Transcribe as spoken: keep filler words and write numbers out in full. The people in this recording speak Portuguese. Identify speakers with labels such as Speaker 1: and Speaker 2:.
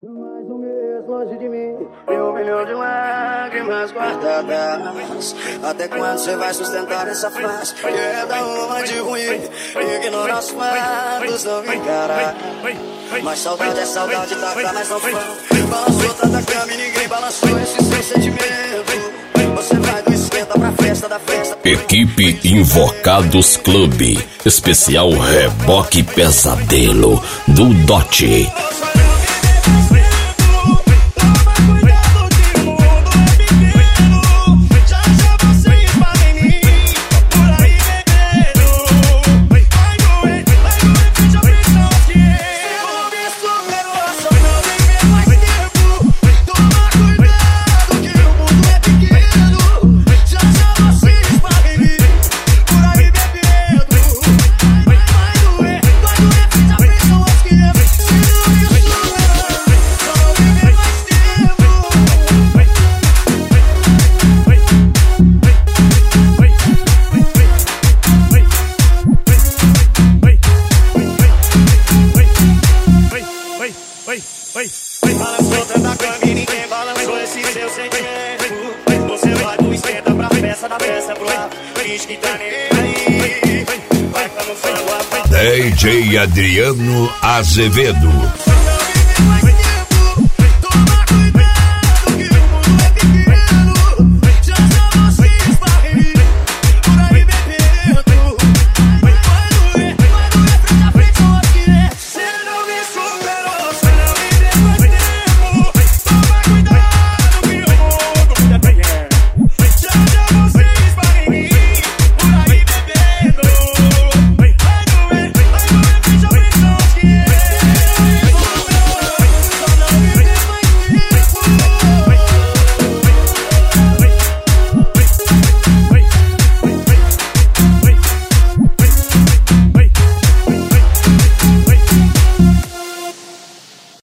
Speaker 1: Mais um mês longe de mim e um milhão de lágrimas guardadas. Até quando você vai sustentar essa face? Que é da uma de ruim, ignora os fatos, não me encara. Mas saudade é saudade, tá pra mais não fã. Balançou tanta cama e ninguém balançou esse seu sentimento. Você vai do esquenta pra festa da festa.
Speaker 2: Equipe Invocados Clube, especial Reboque Pesadelo do Dote.
Speaker 1: Balançou tanta cama e ninguém balançou esse seu sentimento. Você vai do esquenta pra festa da festa pro ar. Diz que tá nem aí. Vai ficar no frango a
Speaker 2: D J Adriano Azevedo.